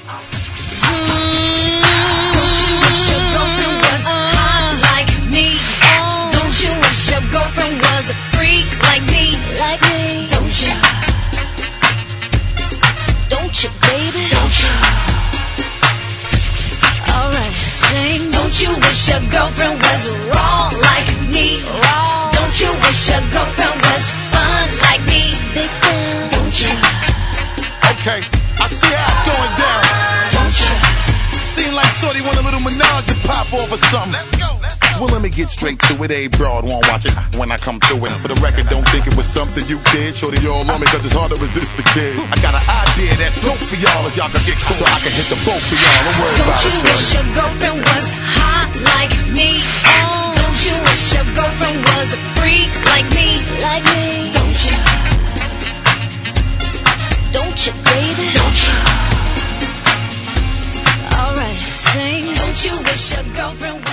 Don't you wish your girlfriend was hot like me? Don't you wish your girlfriend was a freak like me? Don't you? Don't you, baby? Don't you? Alright, sing. Don't you wish your girlfriend was raw like me? Don't you wish your girlfriend was fun like me? Big fan. Don't you? Okay, I see how it's going down. Don't you? Seem like Shorty want a little menage to pop off or something. Let's go. Well, let me get straight to it. A broad won't watch it when I come through it. For the record, don't think it was something you did. Shorty, all on me, cause it's hard to resist the kid. I got an idea that's dope for y'all if y'all can get cool. So I can hit the boat for y'all. Don't worry about it, Don't you wish your girlfriend was hot like me? Don't you wish your girlfriend was a freak like me? Don't you? Don't you, baby? Don't you? Alright, sing. Don't you wish your girlfriend